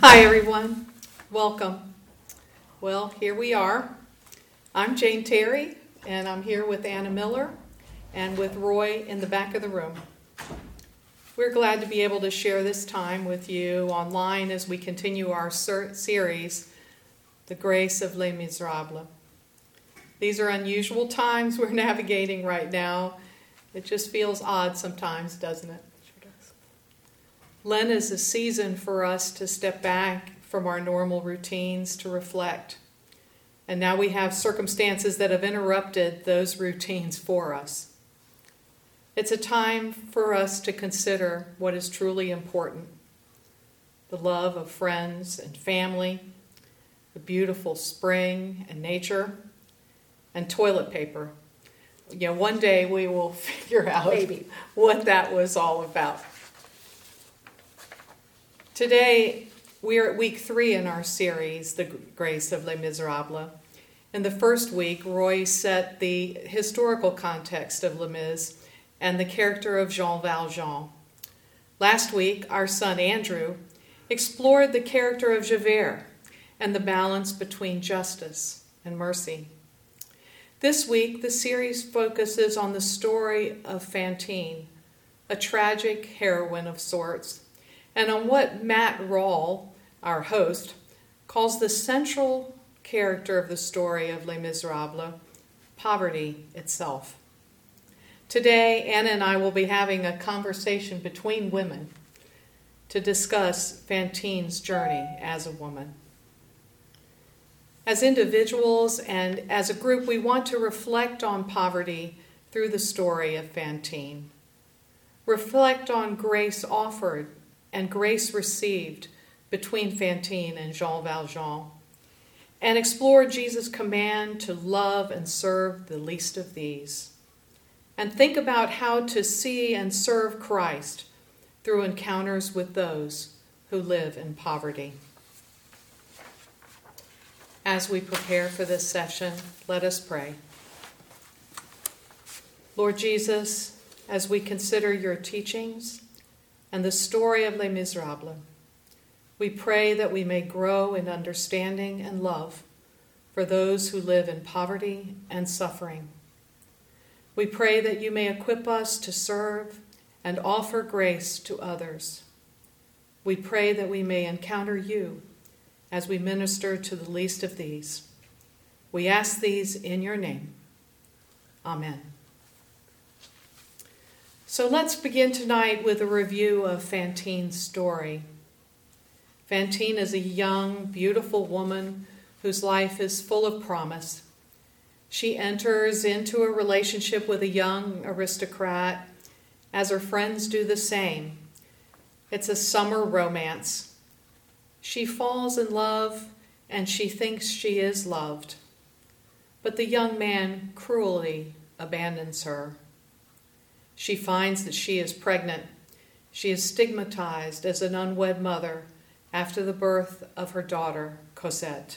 Hi, everyone. Welcome. Well, here we are. I'm Jane Terry, and I'm here with Anna Miller and with Roy in the back of the room. We're glad to be able to share this time with you online as we continue our series, The Grace of Les Miserables. These are unusual times we're navigating right now. It just feels odd sometimes, doesn't it? Lent is a season for us to step back from our normal routines to reflect. And now we have circumstances that have interrupted those routines for us. It's a time for us to consider what is truly important. The love of friends and family, the beautiful spring and nature, and toilet paper. One day we will figure out what that was all about. Today, we are at week 3 in our series, The Grace of Les Miserables. In the first week, Roy set the historical context of Les Mis and the character of Jean Valjean. Last week, our son Andrew explored the character of Javert and the balance between justice and mercy. This week, the series focuses on the story of Fantine, a tragic heroine of sorts, and on what Matt Rawle, our host, calls the central character of the story of Les Miserables, poverty itself. Today, Anna and I will be having a conversation between women to discuss Fantine's journey as a woman. As individuals and as a group, we want to reflect on poverty through the story of Fantine. Reflect on grace offered and grace received between Fantine and Jean Valjean, and explore Jesus' command to love and serve the least of these, and think about how to see and serve Christ through encounters with those who live in poverty. As we prepare for this session, let us pray. Lord Jesus, as we consider your teachings and the story of Les Miserables, we pray that we may grow in understanding and love for those who live in poverty and suffering. We pray that you may equip us to serve and offer grace to others. We pray that we may encounter you as we minister to the least of these. We ask these in your name. Amen. So let's begin tonight with a review of Fantine's story. Fantine is a young, beautiful woman whose life is full of promise. She enters into a relationship with a young aristocrat, as her friends do the same. It's a summer romance. She falls in love, and she thinks she is loved. But the young man cruelly abandons her. She finds that she is pregnant. She is stigmatized as an unwed mother after the birth of her daughter, Cosette.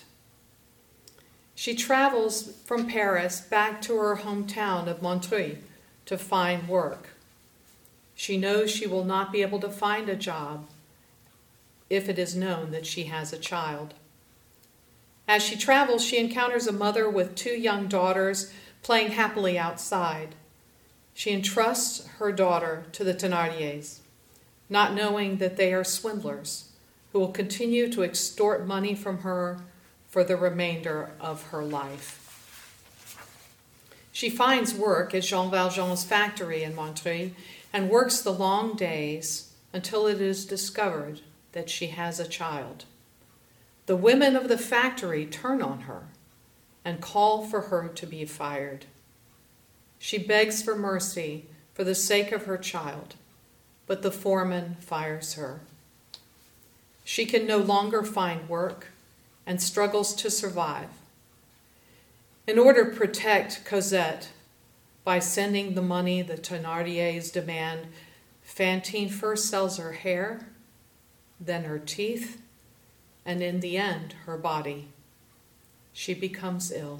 She travels from Paris back to her hometown of Montreuil to find work. She knows she will not be able to find a job if it is known that she has a child. As she travels, she encounters a mother with 2 young daughters playing happily outside. She entrusts her daughter to the Thénardiers, not knowing that they are swindlers who will continue to extort money from her for the remainder of her life. She finds work at Jean Valjean's factory in Montreuil and works the long days until it is discovered that she has a child. The women of the factory turn on her and call for her to be fired. She begs for mercy for the sake of her child, but the foreman fires her. She can no longer find work and struggles to survive. In order to protect Cosette by sending the money the Thénardiers demand, Fantine first sells her hair, then her teeth, and in the end, her body. She becomes ill.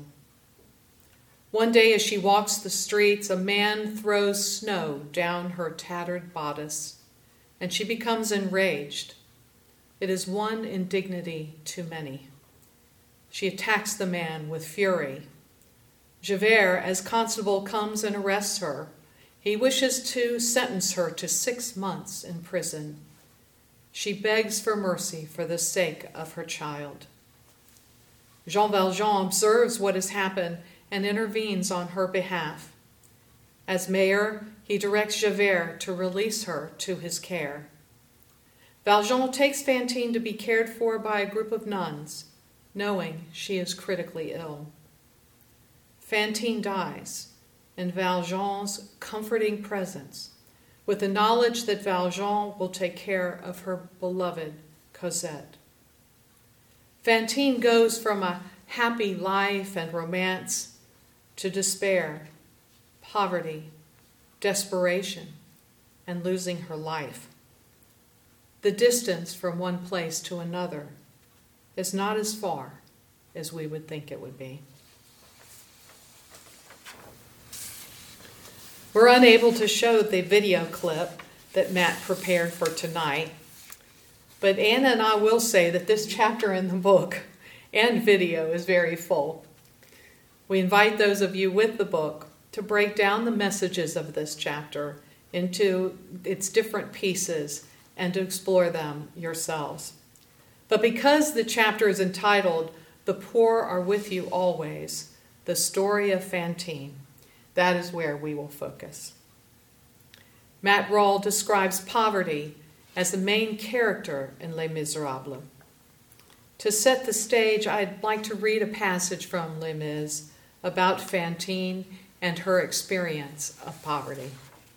One day as she walks the streets, a man throws snow down her tattered bodice, and she becomes enraged. It is one indignity too many. She attacks the man with fury. Javert, as constable, comes and arrests her. He wishes to sentence her to 6 months in prison. She begs for mercy for the sake of her child. Jean Valjean observes what has happened and intervenes on her behalf. As mayor, he directs Javert to release her to his care. Valjean takes Fantine to be cared for by a group of nuns, knowing she is critically ill. Fantine dies in Valjean's comforting presence, with the knowledge that Valjean will take care of her beloved Cosette. Fantine goes from a happy life and romance to despair, poverty, desperation, and losing her life. The distance from one place to another is not as far as we would think it would be. We're unable to show the video clip that Matt prepared for tonight, but Anna and I will say that this chapter in the book and video is very full. We invite those of you with the book to break down the messages of this chapter into its different pieces and to explore them yourselves. But because the chapter is entitled, "The Poor Are With You Always," the story of Fantine, that is where we will focus. Matt Rawle describes poverty as the main character in Les Miserables. To set the stage, I'd like to read a passage from Les Mis about Fantine and her experience of poverty.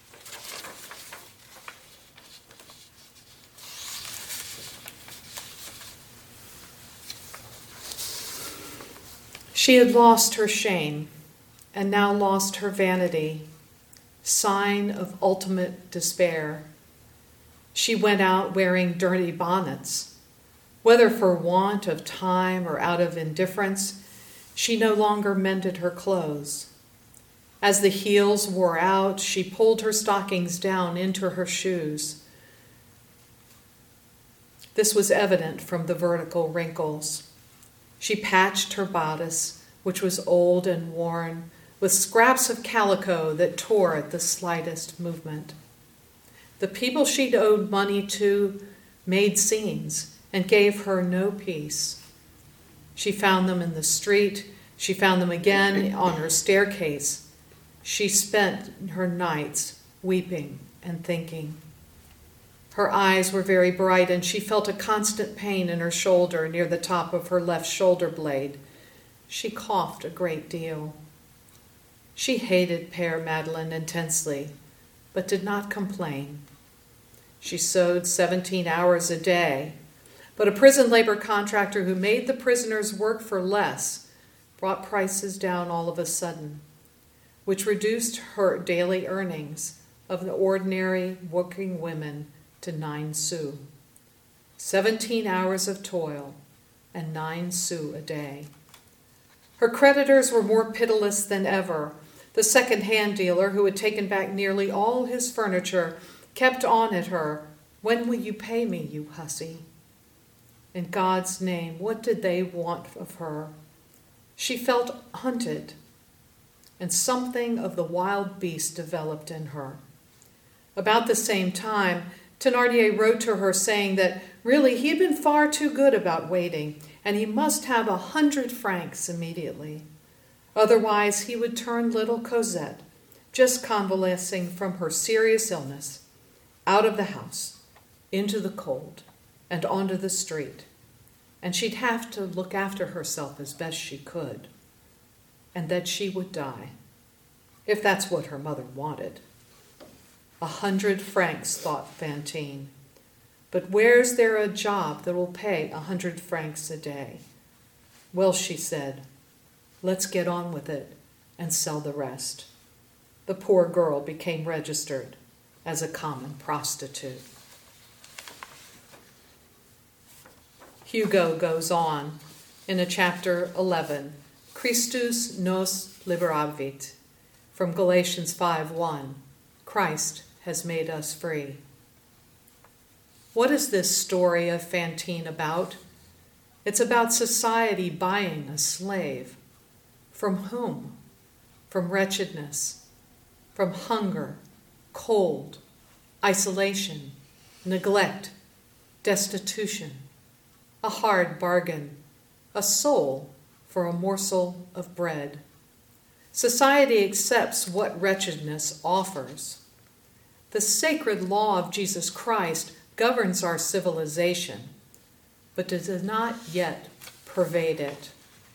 She had lost her shame and now lost her vanity, sign of ultimate despair. She went out wearing dirty bonnets. Whether for want of time or out of indifference, she no longer mended her clothes. As the heels wore out, she pulled her stockings down into her shoes. This was evident from the vertical wrinkles. She patched her bodice, which was old and worn, with scraps of calico that tore at the slightest movement. The people she'd owed money to made scenes and gave her no peace. She found them in the street. She found them again on her staircase. She spent her nights weeping and thinking. Her eyes were very bright, and she felt a constant pain in her shoulder near the top of her left shoulder blade. She coughed a great deal. She hated Père Madeleine intensely, but did not complain. She sewed 17 hours a day, but a prison labor contractor who made the prisoners work for less brought prices down all of a sudden, which reduced her daily earnings of the ordinary working women to 9 sous. 17 hours of toil and 9 sous a day. Her creditors were more pitiless than ever. The second-hand dealer, who had taken back nearly all his furniture, kept on at her, "When will you pay me, you hussy?" In God's name, what did they want of her? She felt hunted, and something of the wild beast developed in her. About the same time, Thénardier wrote to her saying that really he had been far too good about waiting, and he must have 100 francs immediately. Otherwise, he would turn little Cosette, just convalescing from her serious illness, out of the house, into the cold, and onto the street, and she'd have to look after herself as best she could, and that she would die, if that's what her mother wanted. 100 francs, thought Fantine. But where's there a job that will pay 100 francs a day? Well, she said, let's get on with it and sell the rest. The poor girl became registered as a common prostitute. Hugo goes on in a chapter 11, Christus nos liberavit, from Galatians 5:1, Christ has made us free. What is this story of Fantine about? It's about society buying a slave. From whom? From wretchedness, from hunger, cold, isolation, neglect, destitution, a hard bargain, a soul for a morsel of bread. Society accepts what wretchedness offers. The sacred law of Jesus Christ governs our civilization, but it does not yet pervade it.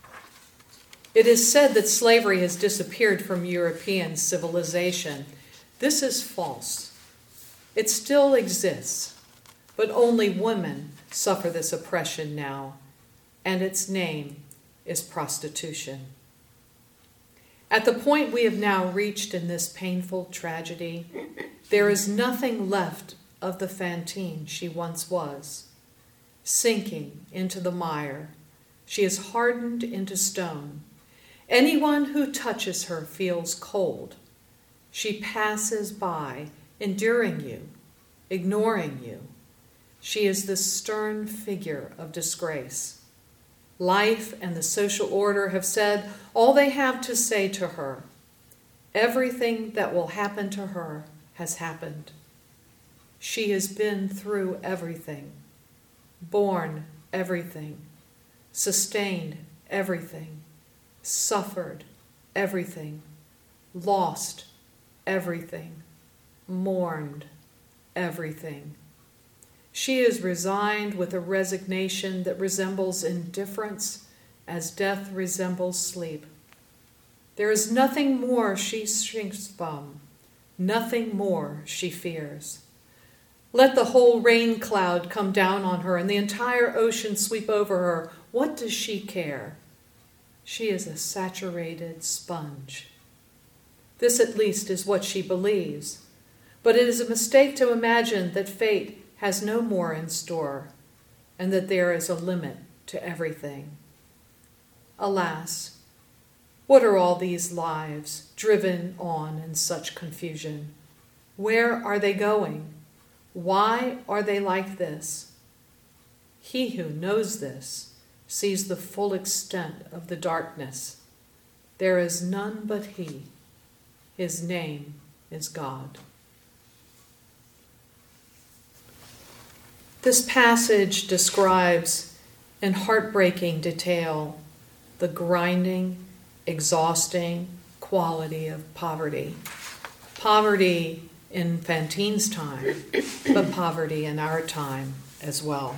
It is said that slavery has disappeared from European civilization. This is false. It still exists, but only women suffer this oppression now, and its name is prostitution. At the point we have now reached in this painful tragedy, there is nothing left of the Fantine she once was. Sinking into the mire, she is hardened into stone. Anyone who touches her feels cold. She passes by, enduring you, ignoring you. She is the stern figure of disgrace. Life and the social order have said all they have to say to her. Everything that will happen to her has happened. She has been through everything, borne everything, sustained everything, suffered everything, lost everything, mourned everything. She is resigned with a resignation that resembles indifference as death resembles sleep. There is nothing more she shrinks from, nothing more she fears. Let the whole rain cloud come down on her and the entire ocean sweep over her. What does she care? She is a saturated sponge. This at least is what she believes. But it is a mistake to imagine that fate has no more in store, and that there is a limit to everything. Alas, what are all these lives driven on in such confusion? Where are they going? Why are they like this? He who knows this sees the full extent of the darkness. There is none but He. His name is God. This passage describes in heartbreaking detail the grinding, exhausting quality of poverty. Poverty in Fantine's time, but poverty in our time as well.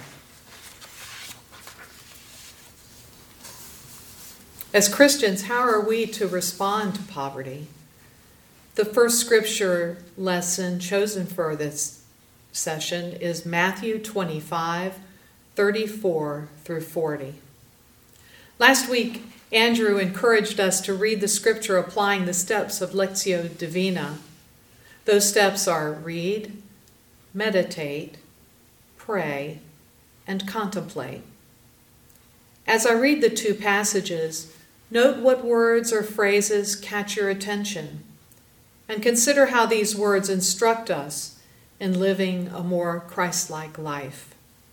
As Christians, how are we to respond to poverty? The first scripture lesson chosen for this session is Matthew 25, 34 through 40. Last week, Andrew encouraged us to read the scripture applying the steps of Lectio Divina. Those steps are read, meditate, pray, and contemplate. As I read the two passages, note what words or phrases catch your attention, and consider how these words instruct us in living a more Christ-like life.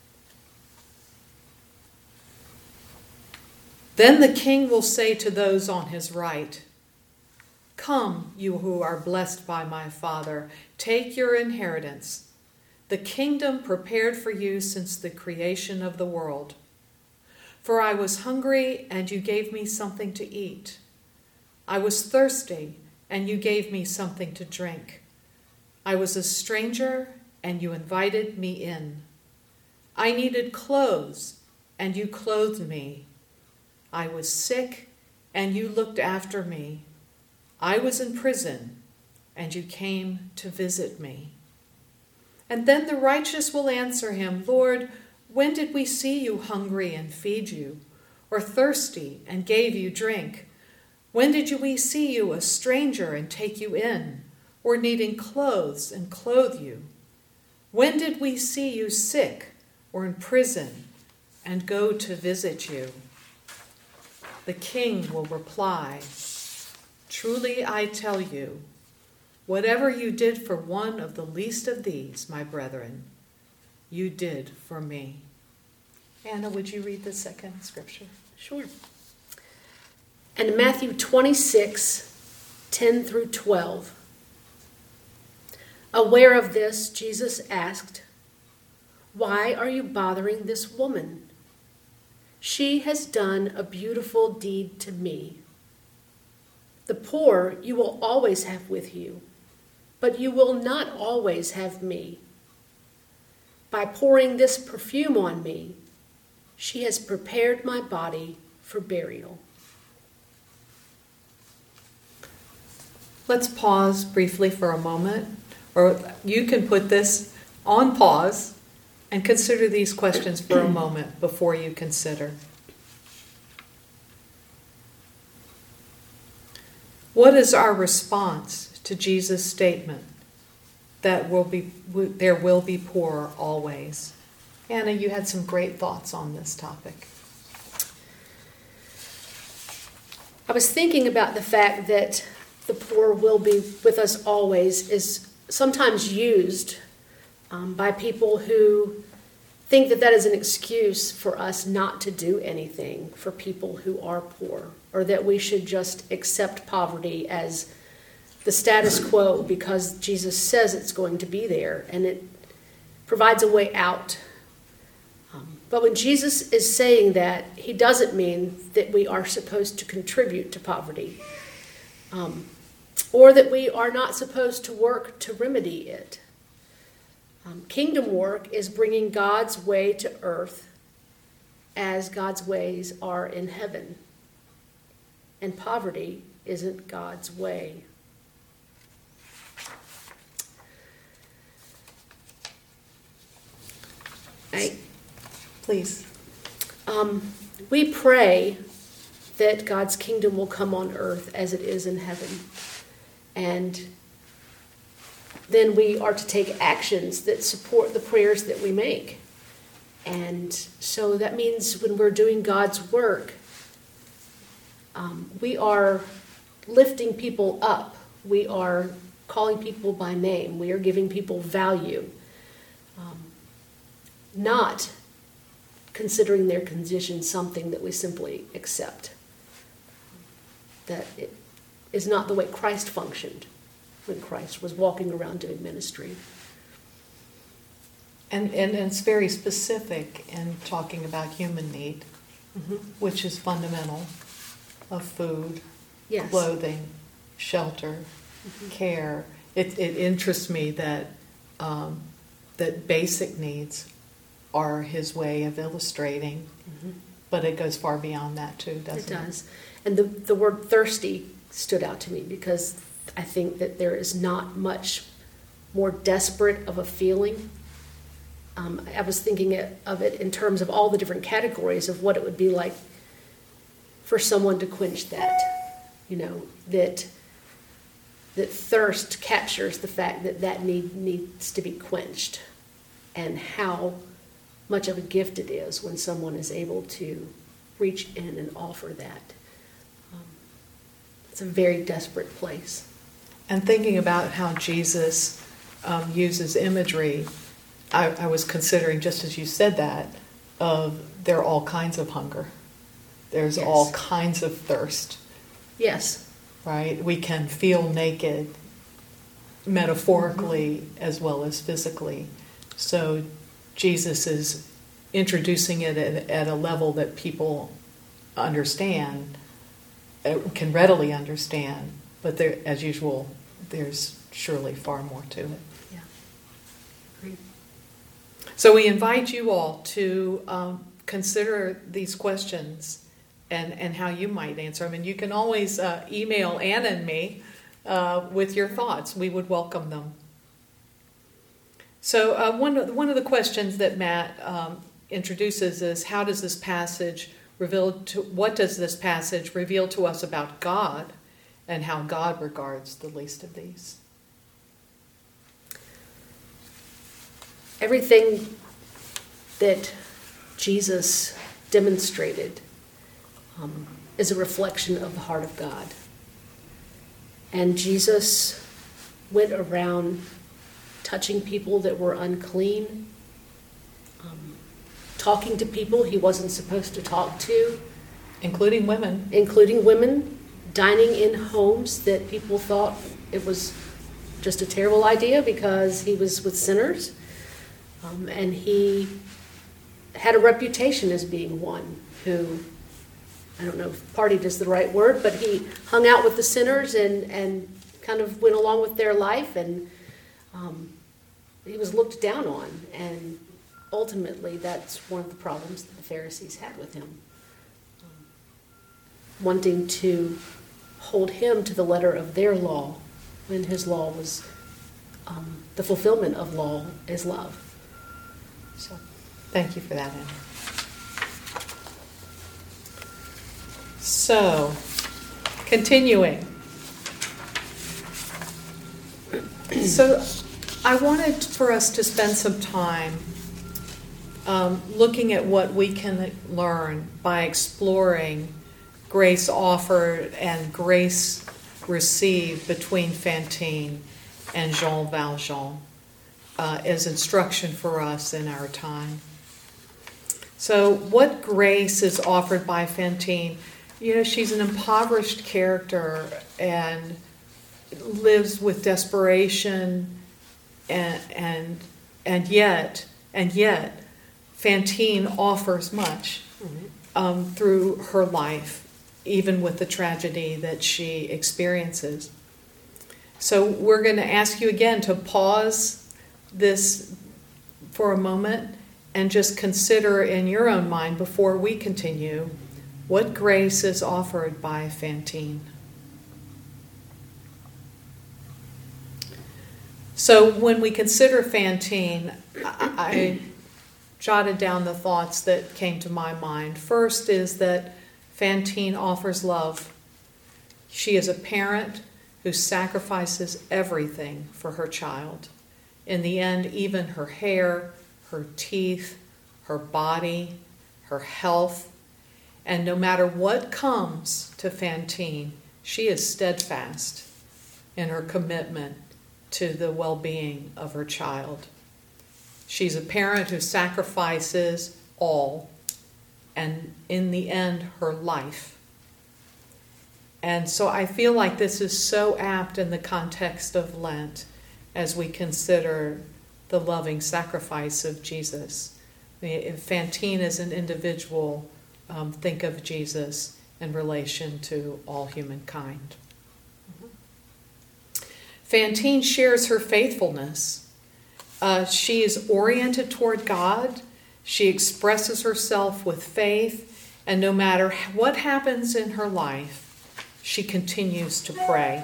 Then the king will say to those on his right, "Come, you who are blessed by my Father, take your inheritance, the kingdom prepared for you since the creation of the world. For I was hungry, and you gave me something to eat. I was thirsty, and you gave me something to drink. I was a stranger, and you invited me in. I needed clothes, and you clothed me. I was sick, and you looked after me. I was in prison, and you came to visit me." And then the righteous will answer him, "Lord, when did we see you hungry and feed you, or thirsty and gave you drink? When did we see you a stranger and take you in, or needing clothes and clothe you? When did we see you sick or in prison and go to visit you?" The king will reply, "Truly I tell you, whatever you did for one of the least of these, my brethren, you did for me. Anna, would you read the second scripture? Sure. And in Matthew 26:10 through 12. Aware of this, Jesus asked, "Why are you bothering this woman? She has done a beautiful deed to me. The poor you will always have with you, but you will not always have me. By pouring this perfume on me, she has prepared my body for burial." Let's pause briefly for a moment, or you can put this on pause and consider these questions for a moment before you consider. What is our response to Jesus' statement that there will be poor always? Anna, you had some great thoughts on this topic. I was thinking about the fact that the poor will be with us always is sometimes used by people who think that that is an excuse for us not to do anything for people who are poor, or that we should just accept poverty as the status quo because Jesus says it's going to be there and it provides a way out. But when Jesus is saying that, he doesn't mean that we are supposed to contribute to poverty, or that we are not supposed to work to remedy it. Kingdom work is bringing God's way to earth as God's ways are in heaven. And poverty isn't God's way. Please. We pray that God's kingdom will come on earth as it is in heaven. And then we are to take actions that support the prayers that we make. And so that means when we're doing God's work, we are lifting people up. We are calling people by name. We are giving people value. Not considering their condition something that we simply accept. That it is not the way Christ functioned when Christ was walking around doing ministry. And it's very specific in talking about human need, which is fundamental, of food, Yes. clothing, shelter, care. It interests me that that basic needs are his way of illustrating, but it goes far beyond that too, doesn't it? It does. And the word thirsty stood out to me because I think that there is not much more desperate of a feeling. I was thinking of it in terms of all the different categories of what it would be like for someone to quench that. That thirst captures the fact that need needs to be quenched, and how much of a gift it is when someone is able to reach in and offer that. It's a very desperate place. And thinking about how Jesus uses imagery, I was considering, just as you said that, of there are all kinds of hunger. There's Yes. all kinds of thirst, Yes. right? We can feel naked metaphorically as well as physically. So Jesus is introducing it at a level that people understand, can readily understand, but there, as usual, there's surely far more to it. Yeah. Agreed. So we invite you all to consider these questions and how you might answer them. And you can always email Anna and me with your thoughts. We would welcome them. So one of the questions that Matt introduces is, what does this passage reveal to us about God and how God regards the least of these? Everything that Jesus demonstrated is a reflection of the heart of God. And Jesus went around touching people that were unclean, talking to people he wasn't supposed to talk to, including women. including women, dining in homes that people thought it was just a terrible idea because he was with sinners. And he had a reputation as being one who, I don't know if partied is the right word, but he hung out with the sinners and kind of went along with their life, and he was looked down on. And ultimately, that's one of the problems that the Pharisees had with him, wanting to hold him to the letter of their law when his law was the fulfillment of law is love. So, Thank you for that, Anna. So, continuing. So, I wanted for us to spend some time looking at what we can learn by exploring grace offered and grace received between Fantine and Jean Valjean as instruction for us in our time. So what grace is offered by Fantine? You know, she's an impoverished character and lives with desperation, and yet Fantine offers much through her life, even with the tragedy that she experiences. So we're going to ask you again to pause this for a moment and just consider in your own mind before we continue what grace is offered by Fantine. So when we consider Fantine, I jotted down the thoughts that came to my mind. First is that Fantine offers love. She is a parent who sacrifices everything for her child. In the end, even her hair, her teeth, her body, her health, and no matter what comes to Fantine, she is steadfast in her commitment to the well-being of her child. She's a parent who sacrifices all, and in the end, her life. And so I feel like this is so apt in the context of Lent as we consider the loving sacrifice of Jesus. If Fantine is an individual, think of Jesus in relation to all humankind. Fantine shares her faithfulness. She is oriented toward God. She expresses herself with faith, and no matter what happens in her life, she continues to pray.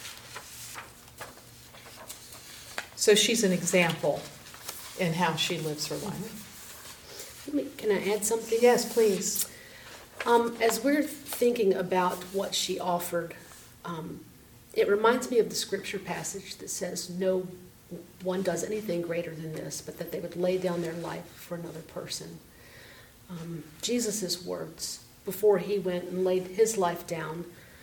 So she's an example in how she lives her life. can I add something? Yes, please. As we're thinking about what she offered, it reminds me of the scripture passage that says, no one does anything greater than this, but that they would lay down their life for another person. Jesus' words before he went and laid his life down.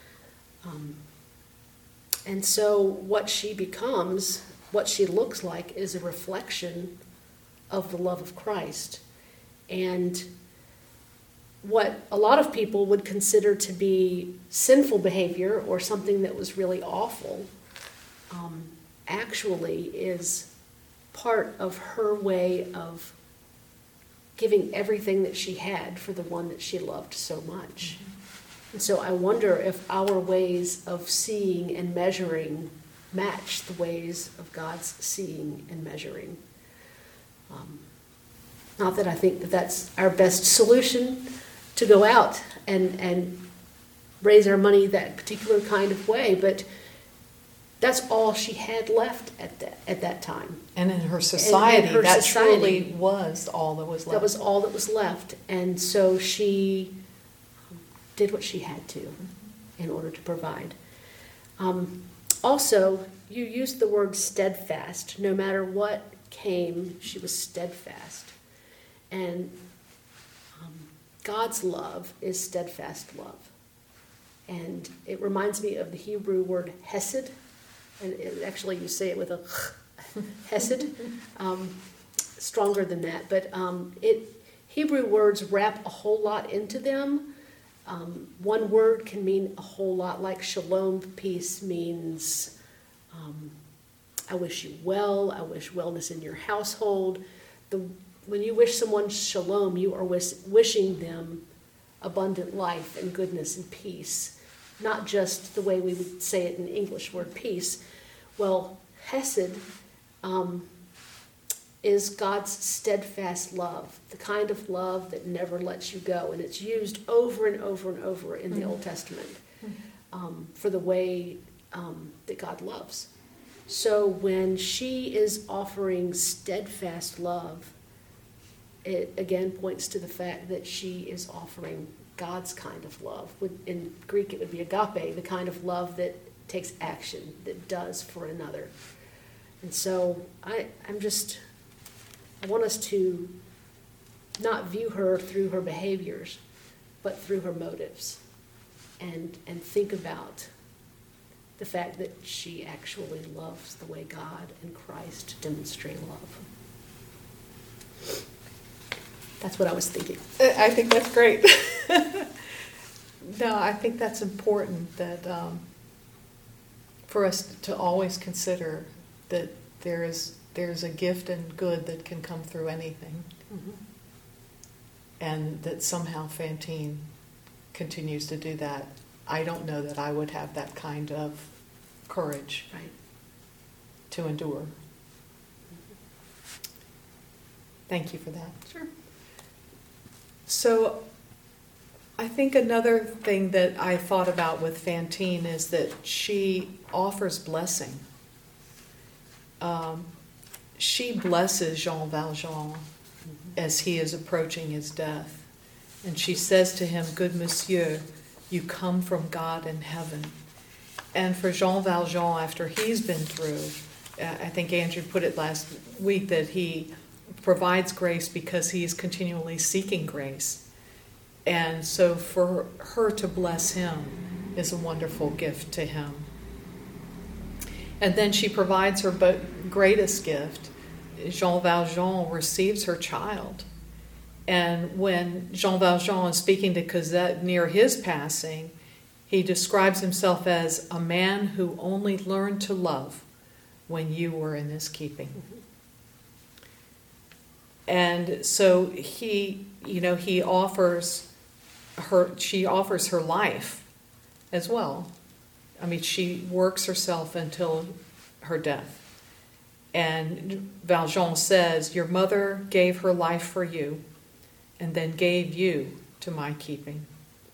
And so what she becomes, what she looks like, is a reflection of the love of Christ. And what a lot of people would consider to be sinful behavior or something that was really awful actually is part of her way of giving everything that she had for the one that she loved so much. Mm-hmm. And so I wonder if our ways of seeing and measuring match the ways of God's seeing and measuring. Not that I think that that's our best solution to go out and raise our money that particular kind of way, but that's all she had left at that time. And in her society, that truly was all that was left. That was all that was left. And so she did what she had to in order to provide. Also, you used the word steadfast. No matter what came, she was steadfast. And God's love is steadfast love. And it reminds me of the Hebrew word hesed. And actually you say it with a hesed, stronger than that. But Hebrew words wrap a whole lot into them. One word can mean a whole lot, like shalom, peace, means I wish you well, I wish wellness in your household. When you wish someone shalom, you are wishing them abundant life and goodness and peace, not just the way we would say it in English word peace. Well, hesed is God's steadfast love, the kind of love that never lets you go. And it's used over and over and over in the Old Testament for the way that God loves. So when she is offering steadfast love, it again points to the fact that she is offering God's kind of love. In Greek, it would be agape, the kind of love that takes action, that does for another. And so I want us to not view her through her behaviors, but through her motives, and think about the fact that she actually loves the way God and Christ demonstrate love. That's what I was thinking. I think that's great. No, I think that's important, that for us to always consider that there's a gift and good that can come through anything. Mm-hmm. And that somehow Fantine continues to do that. I don't know that I would have that kind of courage, right, to endure. Thank you for that. Sure. So I think another thing that I thought about with Fantine is that she offers blessing. She blesses Jean Valjean as he is approaching his death. And she says to him, "Good monsieur, you come from God in heaven." And for Jean Valjean, after he's been through, I think Andrew put it last week, that he provides grace because he is continually seeking grace. And so for her to bless him is a wonderful gift to him. And then she provides her greatest gift. Jean Valjean receives her child. And when Jean Valjean is speaking to Cosette near his passing, he describes himself as a man who only learned to love when you were in his keeping. And so he offers her, she offers her life as well. I mean, she works herself until her death. And Valjean says, "Your mother gave her life for you and then gave you to my keeping."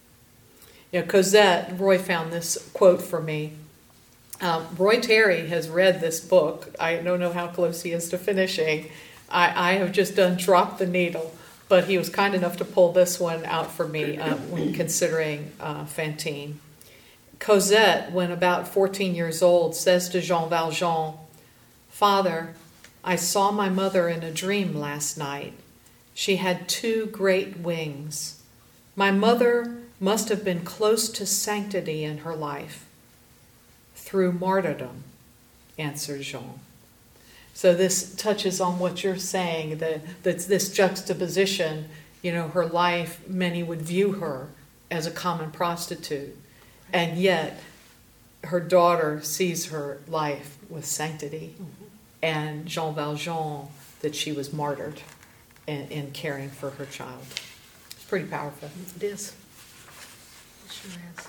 Cosette, Roy found this quote for me. Roy Terry has read this book. I don't know how close he is to finishing. I have just dropped the needle, but he was kind enough to pull this one out for me when considering Fantine. Cosette, when about 14 years old, says to Jean Valjean, "Father, I saw my mother in a dream last night. She had 2 great wings. My mother must have been close to sanctity in her life." "Through martyrdom," answered Jean. So this touches on what you're saying, that this juxtaposition, her life, many would view her as a common prostitute, and yet her daughter sees her life with sanctity, and Jean Valjean, that she was martyred in caring for her child. It's pretty powerful. It is. It sure is.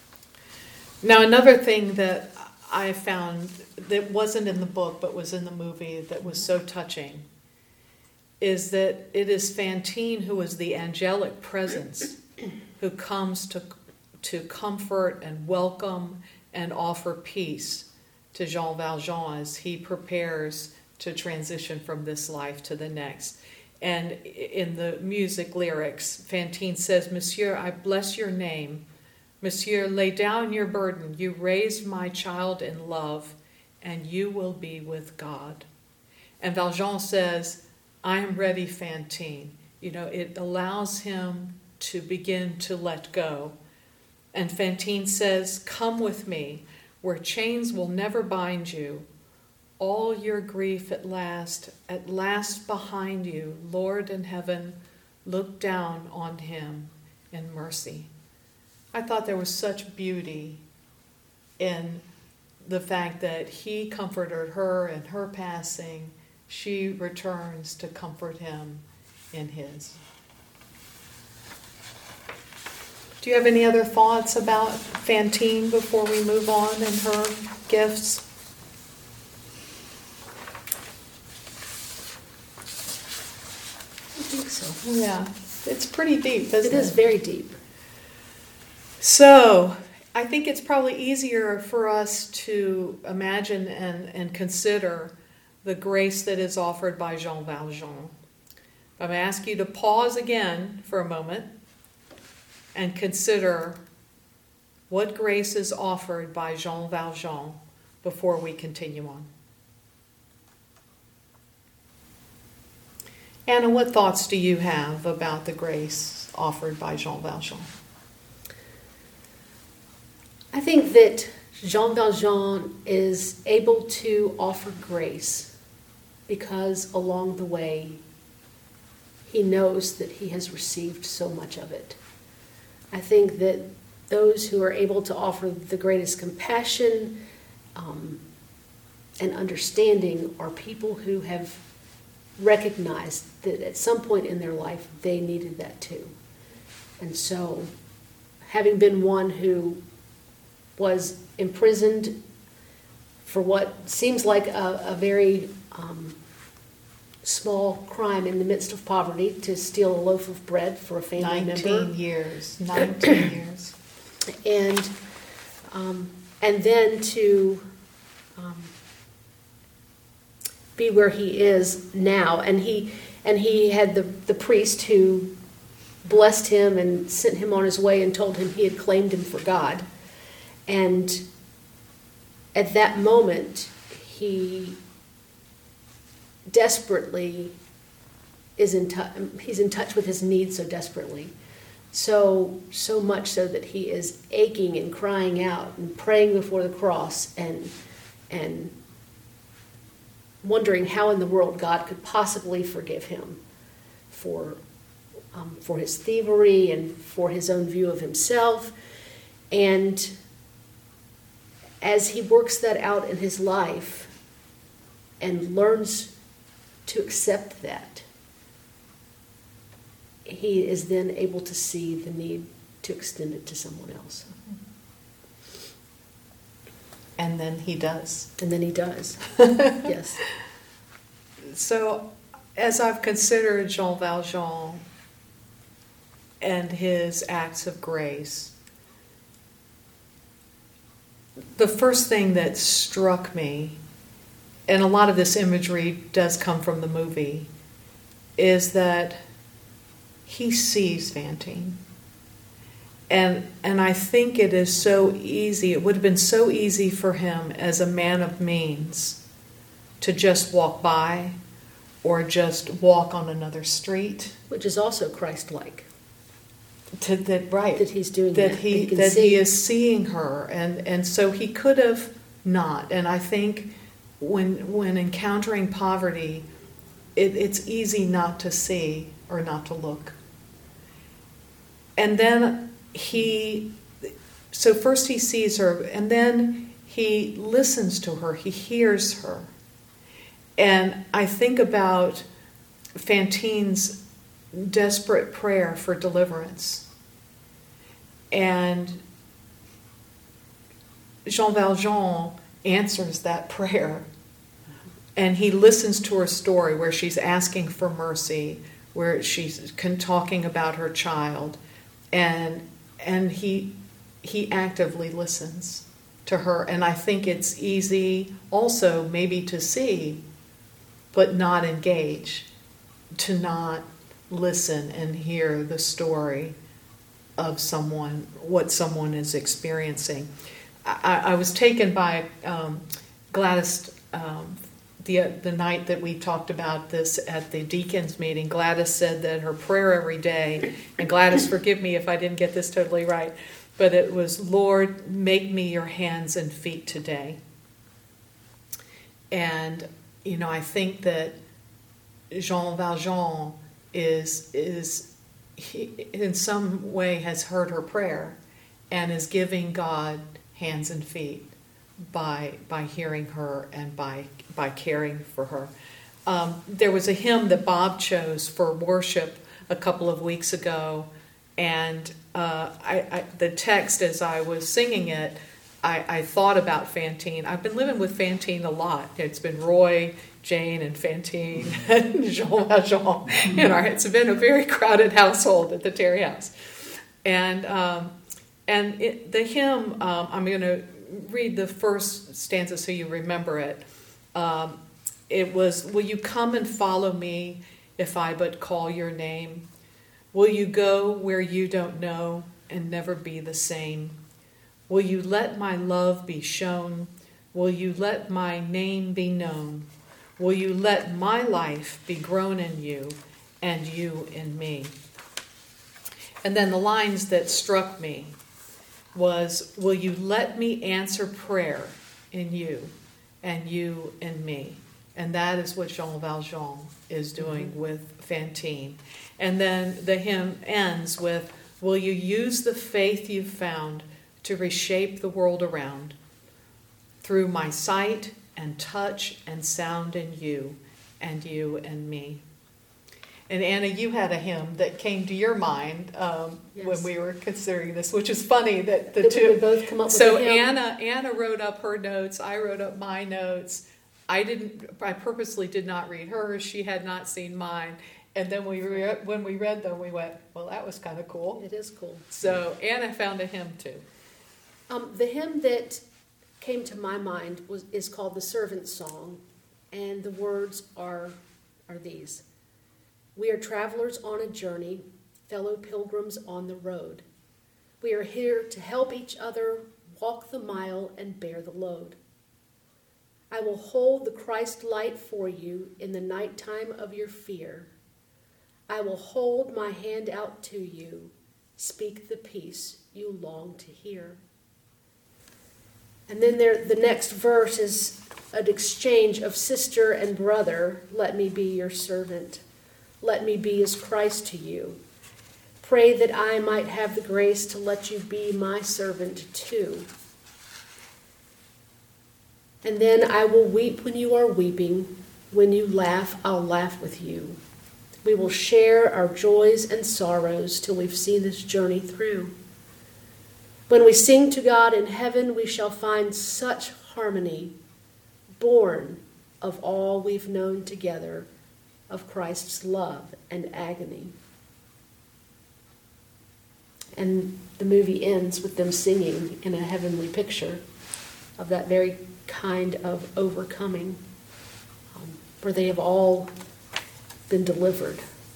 Now, another thing that I found that wasn't in the book but was in the movie that was so touching is that it is Fantine who is the angelic presence who comes to comfort and welcome and offer peace to Jean Valjean as he prepares to transition from this life to the next. And in the music lyrics, Fantine says, "Monsieur, I bless your name. Monsieur, lay down your burden. You raised my child in love, and you will be with God." And Valjean says, "I am ready, Fantine." It allows him to begin to let go. And Fantine says, "Come with me, where chains will never bind you. All your grief at last behind you, Lord in heaven, looked down on him in mercy. I thought there was such beauty in the fact that he comforted her in her passing. She returns to comfort him in his. Do you have any other thoughts about Fantine before we move on in her gifts? I think so. Yeah, it's pretty deep, isn't it? It is very deep. So, I think it's probably easier for us to imagine and consider the grace that is offered by Jean Valjean. I'm going to ask you to pause again for a moment and consider what grace is offered by Jean Valjean before we continue on. Anna, what thoughts do you have about the grace offered by Jean Valjean? I think that Jean Valjean is able to offer grace because along the way he knows that he has received so much of it. I think that those who are able to offer the greatest compassion and understanding are people who have recognized that at some point in their life they needed that too. And so, having been one who was imprisoned for what seems like a very small crime in the midst of poverty, to steal a loaf of bread for a family member. 19 years. And then to be where he is now. And he had the priest who blessed him and sent him on his way and told him he had claimed him for God. And at that moment, he desperately he's in touch with his needs so desperately. So much so that he is aching and crying out and praying before the cross and wondering how in the world God could possibly forgive him for his thievery and for his own view of himself. And as he works that out in his life and learns to accept that, he is then able to see the need to extend it to someone else. And then he does. Yes. So, as I've considered Jean Valjean and his acts of grace, the first thing that struck me, and a lot of this imagery does come from the movie, is that he sees Fantine. And I think it is so easy, it would have been so easy for him as a man of means to just walk by or just walk on another street. Which is also Christ-like. Right. That he's doing that. He is seeing her. And so he could have not. And I think when encountering poverty, it's easy not to see or not to look. And then first he sees her, and then he listens to her, he hears her. And I think about Fantine's desperate prayer for deliverance. And Jean Valjean answers that prayer. And he listens to her story where she's asking for mercy, where she's talking about her child. And he actively listens to her. And I think it's easy also maybe to see, but not engage, to not listen and hear the story of someone, what someone is experiencing. I was taken by Gladys the night that we talked about this at the deacons meeting. Gladys said that her prayer every day, and Gladys, forgive me if I didn't get this totally right, but it was, Lord, make me your hands and feet today. And, I think that Jean Valjean is he in some way has heard her prayer and is giving God hands and feet by hearing her and by caring for her. There was a hymn that Bob chose for worship a couple of weeks ago, and the text, as I was singing it, I thought about Fantine. I've been living with Fantine a lot. It's been Roy, Jane, and Fantine, and Jean Valjean. It's been a very crowded household at the Terry house. And the hymn, I'm going to read the first stanza so you remember it. It was, "Will you come and follow me if I but call your name? Will you go where you don't know and never be the same? Will you let my love be shown? Will you let my name be known? Will you let my life be grown in you and you in me?" And then the lines that struck me was, "Will you let me answer prayer in you and you in me?" And that is what Jean Valjean is doing with Fantine. And then the hymn ends with, "Will you use the faith you've found to reshape the world around through my sight and touch and sound in you and you and me?" And Anna, you had a hymn that came to your mind Yes. when we were considering this, which is funny that the That two we would both come up with So a hymn. Anna wrote up her notes. I wrote up my notes. I purposely did not read hers. She had not seen mine. And then when we read them, we went, well, that was kind of cool. It is cool. So Anna found a hymn too. The hymn that came to my mind is called the Servant's Song, and the words are these: "We are travelers on a journey, fellow pilgrims on the road. We are here to help each other walk the mile and bear the load. I will hold the Christ light for you in the nighttime of your fear. I will hold my hand out to you, speak the peace you long to hear." And then the next verse is an exchange of sister and brother. "Let me be your servant. Let me be as Christ to you. Pray that I might have the grace to let you be my servant too. And then I will weep when you are weeping. When you laugh, I'll laugh with you. We will share our joys and sorrows till we've seen this journey through. When we sing to God in heaven, we shall find such harmony, born of all we've known together, of Christ's love and agony." And the movie ends with them singing in a heavenly picture of that very kind of overcoming, where they have all been delivered.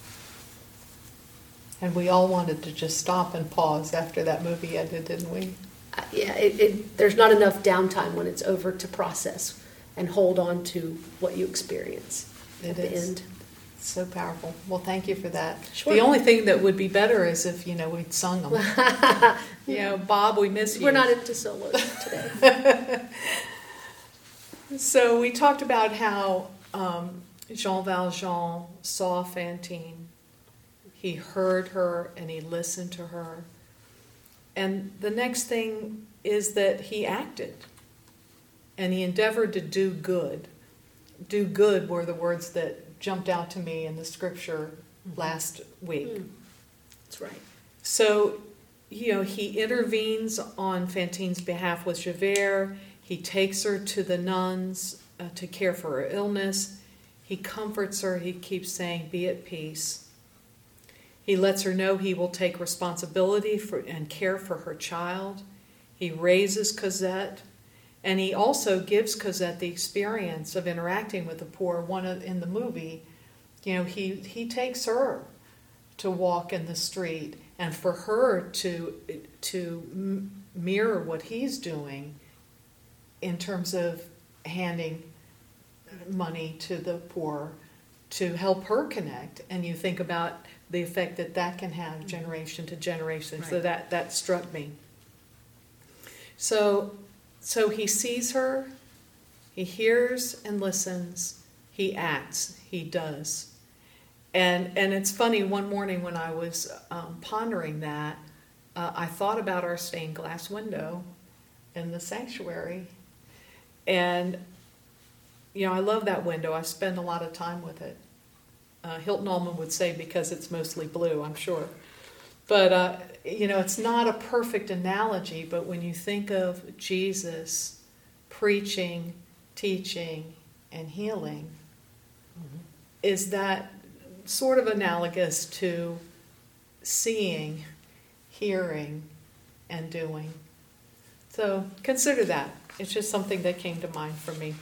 And we all wanted to just stop and pause after that movie ended, didn't we? There's not enough downtime when it's over to process and hold on to what you experience at the end. It's so powerful. Well, thank you for that. Sure. The only thing that would be better is if, we'd sung them. Bob, we miss you. We're not into solos today. So we talked about how Jean Valjean saw Fantine. He heard her and he listened to her. And the next thing is that he acted. And he endeavored to do good. Do good were the words that jumped out to me in the scripture last week. That's right. So, he intervenes on Fantine's behalf with Javert. He takes her to the nuns to care for her illness. He comforts her. He keeps saying, "Be at peace." He lets her know he will take responsibility for and care for her child. He raises Cosette. And he also gives Cosette the experience of interacting with the poor. In the movie, he takes her to walk in the street, and for her to mirror what he's doing in terms of handing money to the poor to help her connect. And you think about the effect that can have generation to generation. Right. So that struck me. So he sees her, he hears and listens, he acts, he does. And it's funny, one morning when I was pondering that, I thought about our stained glass window in the sanctuary. And, I love that window. I spend a lot of time with it. Hilton Ullman would say because it's mostly blue, I'm sure. But, it's not a perfect analogy, but when you think of Jesus preaching, teaching, and healing, is that sort of analogous to seeing, hearing, and doing? So consider that. It's just something that came to mind for me.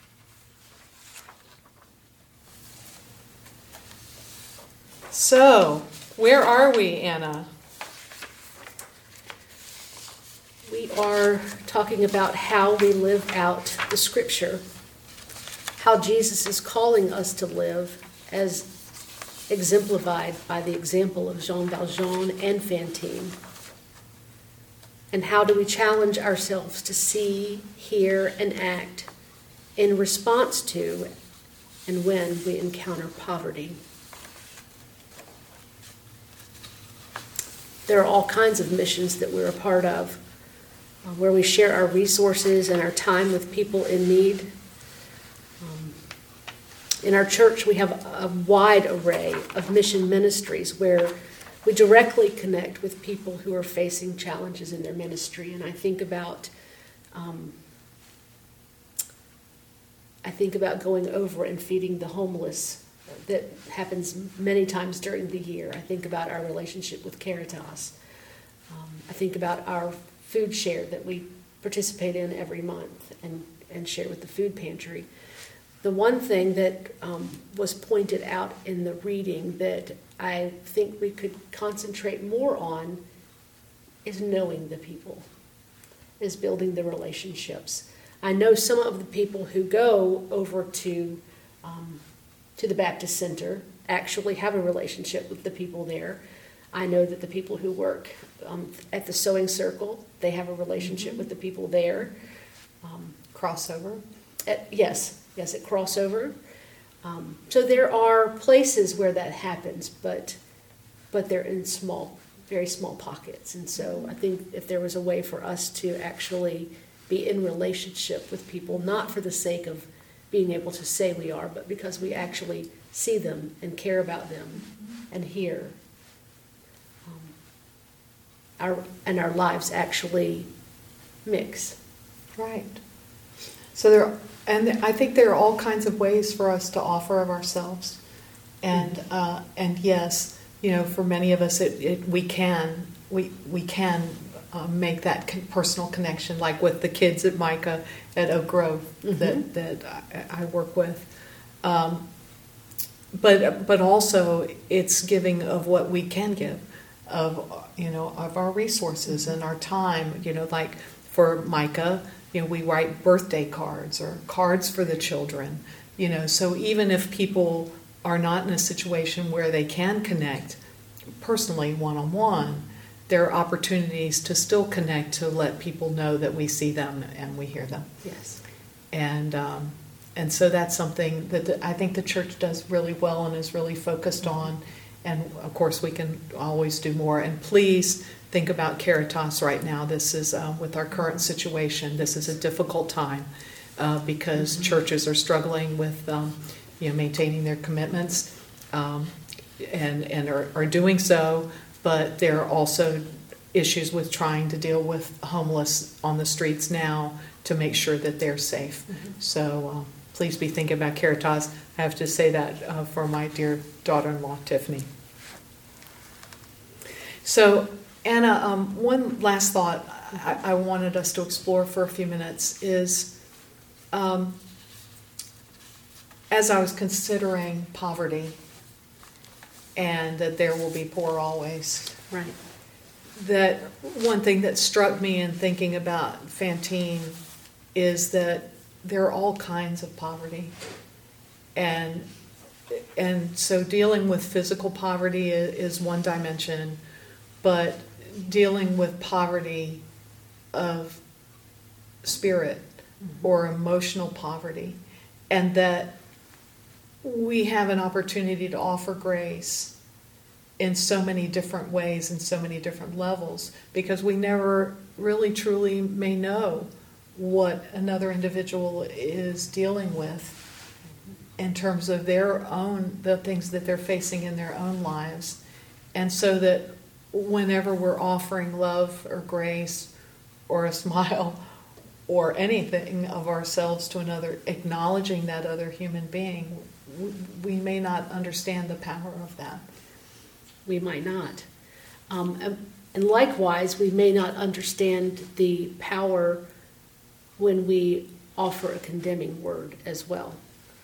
So, where are we, Anna? We are talking about how we live out the Scripture, how Jesus is calling us to live as exemplified by the example of Jean Valjean and Fantine. And how do we challenge ourselves to see, hear, and act in response to and when we encounter poverty? There are all kinds of missions that we're a part of, where we share our resources and our time with people in need. In our church, we have a wide array of mission ministries where we directly connect with people who are facing challenges in their ministry. And I think about going over and feeding the homeless. That happens many times during the year. I think about our relationship with Caritas. I think about our food share that we participate in every month and share with the food pantry. The one thing that was pointed out in the reading that I think we could concentrate more on is knowing the people, is building the relationships. I know some of the people who go over to the Baptist Center actually have a relationship with the people there. I know that the people who work at the Sewing Circle, they have a relationship with the people there. Crossover? Yes, at Crossover. So there are places where that happens, but they're in very small pockets. And so I think if there was a way for us to actually be in relationship with people, not for the sake of being able to say we are, but because we actually see them and care about them and hear. Our lives actually mix. Right. So I think there are all kinds of ways for us to offer of ourselves. And yes, for many of us, we can make that personal connection, like with the kids at Micah at Oak Grove that I work with. But also it's giving of what we can give, of our resources and our time. Like for Micah, we write birthday cards or cards for the children. So even if people are not in a situation where they can connect personally one-on-one, there are opportunities to still connect, to let people know that we see them and we hear them. Yes. And so that's something that I think the church does really well and is really focused on. And of course, we can always do more. And please think about Caritas right now. This is, with our current situation, this is a difficult time because churches are struggling with maintaining their commitments and are doing so. But there are also issues with trying to deal with homeless on the streets now to make sure that they're safe. So please be thinking about Caritas. I have to say that for my dear daughter-in-law, Tiffany. So, Anna, one last thought I wanted us to explore for a few minutes is, as I was considering poverty, and that there will be poor always. Right. That one thing that struck me in thinking about Fantine is that there are all kinds of poverty. And so dealing with physical poverty is one dimension, but dealing with poverty of spirit or emotional poverty, and that we have an opportunity to offer grace in so many different ways and so many different levels, because we never really truly may know what another individual is dealing with in terms of the things that they're facing in their own lives. And so that whenever we're offering love or grace or a smile or anything of ourselves to another, acknowledging that other human being, we may not understand the power of that. We might not. And likewise, we may not understand the power when we offer a condemning word as well.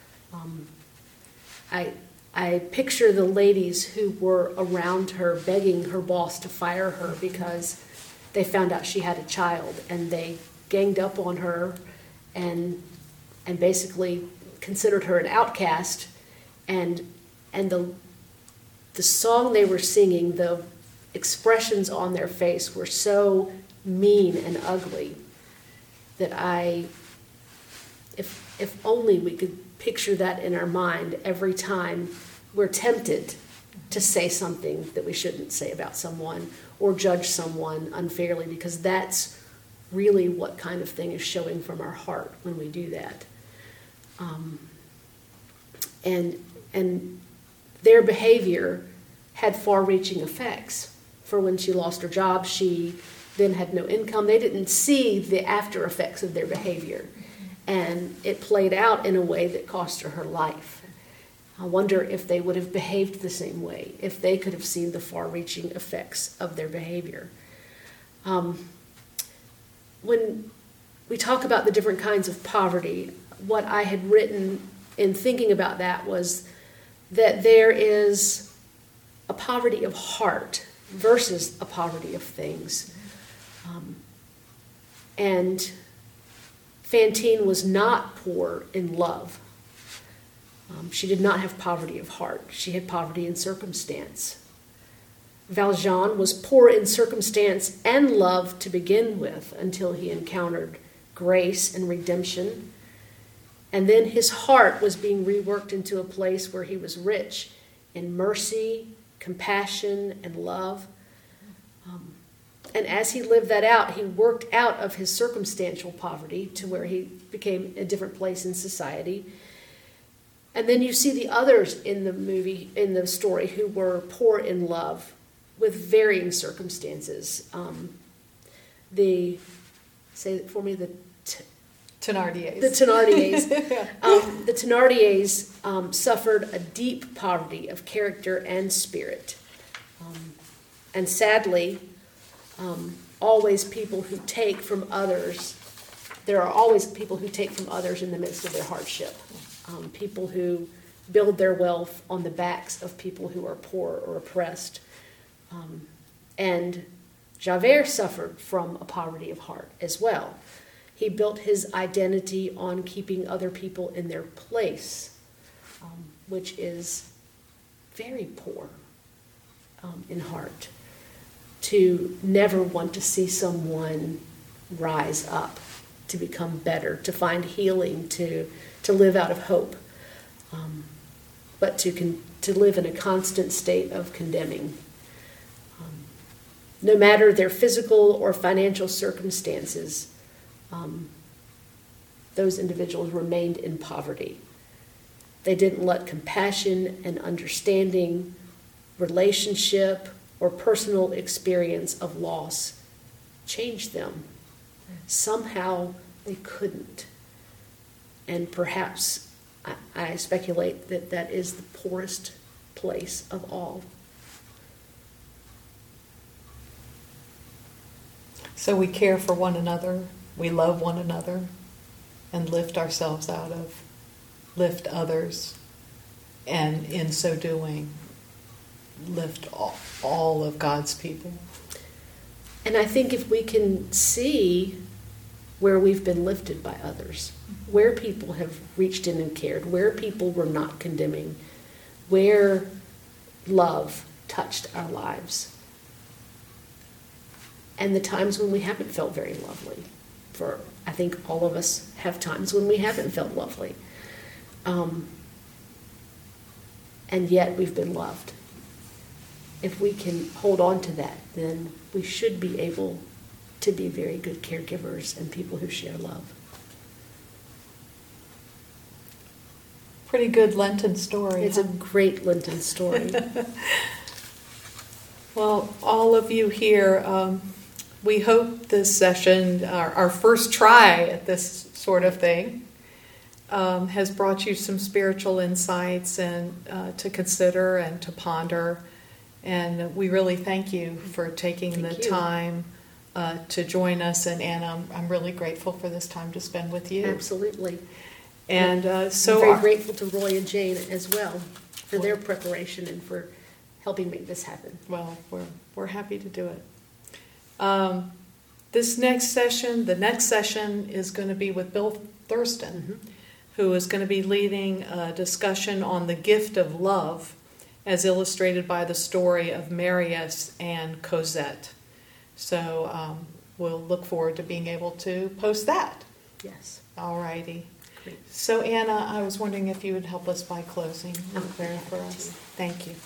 I picture the ladies who were around her begging her boss to fire her because they found out she had a child, and they ganged up on her and basically considered her an outcast, and the song they were singing, the expressions on their face were so mean and ugly that if only we could picture that in our mind every time we're tempted to say something that we shouldn't say about someone or judge someone unfairly, because that's really what kind of thing is showing from our heart when we do that. And their behavior had far-reaching effects. For when she lost her job, she then had no income. They didn't see the after effects of their behavior, and it played out in a way that cost her life. I wonder if they would have behaved the same way, if they could have seen the far-reaching effects of their behavior. When we talk about the different kinds of poverty, what I had written in thinking about that was that there is a poverty of heart versus a poverty of things. And Fantine was not poor in love. She did not have poverty of heart. She had poverty in circumstance. Valjean was poor in circumstance and love to begin with until he encountered grace and redemption. And then his heart was being reworked into a place where he was rich in mercy, compassion, and love. And as he lived that out, he worked out of his circumstantial poverty to where he became a different place in society. And then you see the others in the movie, in the story, who were poor in love with varying circumstances. Say it for me, the Thénardiers. The Thénardiers. The Thénardiers suffered a deep poverty of character and spirit. And sadly, always people who take from others, there are always people who take from others in the midst of their hardship. People who build their wealth on the backs of people who are poor or oppressed. And Javert suffered from a poverty of heart as well. He built his identity on keeping other people in their place, which is very poor in heart. To never want to see someone rise up, to become better, to find healing, to live out of hope, but to live in a constant state of condemning. No matter their physical or financial circumstances, those individuals remained in poverty. They didn't let compassion and understanding, relationship, or personal experience of loss change them. Somehow they couldn't. And perhaps I speculate that that is the poorest place of all. So we care for one another, we love one another, and lift ourselves lift others, and in so doing, lift all of God's people. And I think if we can see where we've been lifted by others, where people have reached in and cared, where people were not condemning, where love touched our lives, and the times when we haven't felt very lovely. For I think all of us have times when we haven't felt lovely. and yet we've been loved. If we can hold on to that, then we should be able to be very good caregivers and people who share love. Pretty good Lenten story. It's a great Lenten story. Well, all of you here, we hope this session, our first try at this sort of thing, has brought you some spiritual insights and to consider and to ponder. And we really thank you for taking the time to join us. And Anna, I'm really grateful for this time to spend with you. Absolutely. And so I'm very grateful to Roy and Jane as well for their preparation and for helping make this happen. Well, we're happy to do it. This next session, the next session is going to be with Bill Thurston, who is going to be leading a discussion on the gift of love as illustrated by the story of Marius and Cosette. So we'll look forward to being able to post that. Yes. All righty. Great. So Anna, I was wondering if you would help us by closing in prayer for us. Thank you.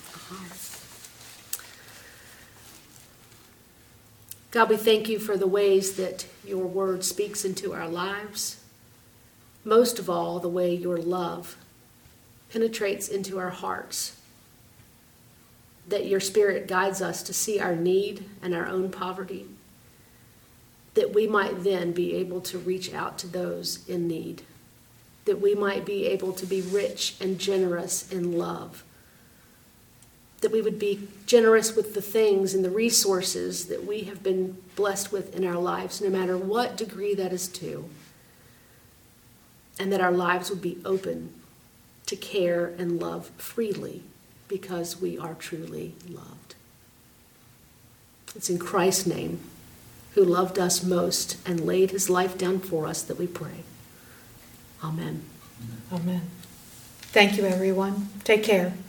God, we thank you for the ways that your word speaks into our lives. Most of all, the way your love penetrates into our hearts. That your Spirit guides us to see our need and our own poverty. That we might then be able to reach out to those in need. That we might be able to be rich and generous in love. That we would be generous with the things and the resources that we have been blessed with in our lives, no matter what degree that is to. And that our lives would be open to care and love freely because we are truly loved. It's in Christ's name, who loved us most and laid his life down for us, that we pray. Amen. Amen. Thank you, everyone. Take care.